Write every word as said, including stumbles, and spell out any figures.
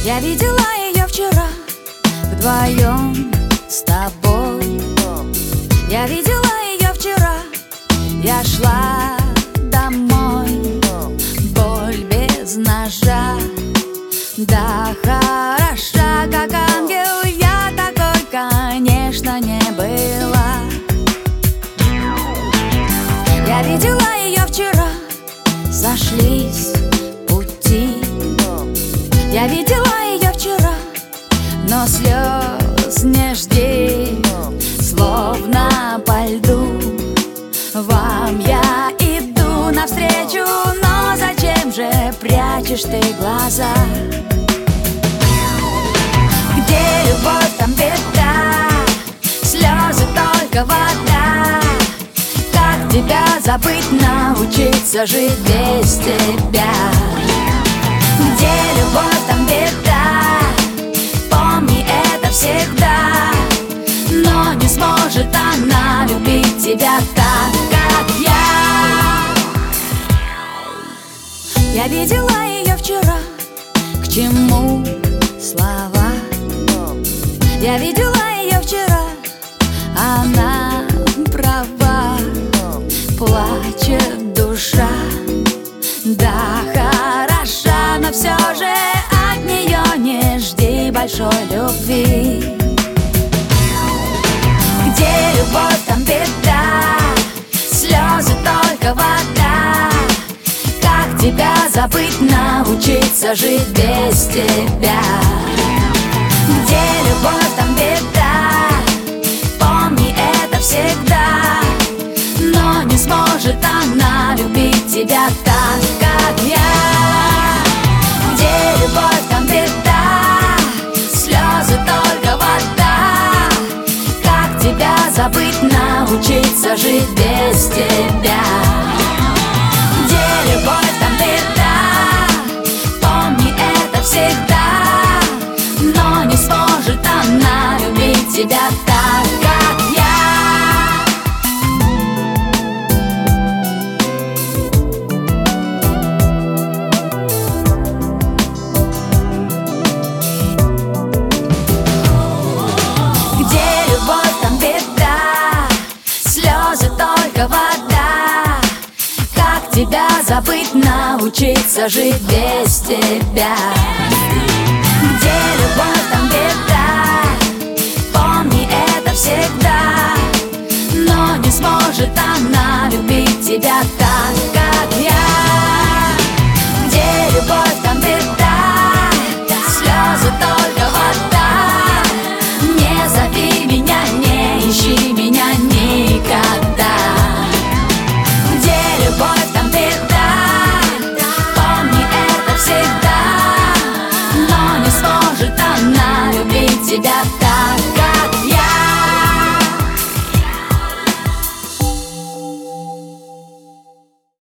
Я видела ее вчера вдвоем с тобой. Я видела ее вчера, я шла домой. Боль без ножа, да хороша, как ангел. Я такой, конечно, не была. Я видела ее вчера, сошлись пути. Я видела ее вчера, но слез не жди. Словно по льду вам я иду навстречу. Но зачем же прячешь ты глаза? Где любовь, там беда, слезы только вода. Как тебя забыть, научиться жить без тебя? Где любовь, там беда, помни это всегда. Но не сможет она любить тебя так, как я. Я видела ее вчера, к чему слова? Я видела ее вчера, она права. Плачет душа, да хороша, но все же от нее не жди большой любви. Где любовь, там беда, слезы только вода. Как тебя забыть, научиться жить без тебя? Где любовь, там беда, помни это всегда. Но не сможет она любить тебя так, как я. Где любовь, там беда, слезы только вода. Как тебя забыть, научиться жить без тебя? Где любовь, там беда, помни это всегда. Но не сможет она любить тебя так, как я. Вода. Как тебя забыть, научиться жить без тебя? Где любовь, там беда, помни это всегда. Но не сможет она любить тебя так, как я. Где любовь, там беда, слезы только вода. Не зови меня, не ищи меня никогда. Любовь, там беда, помни это всегда. Но не сможет она любить тебя.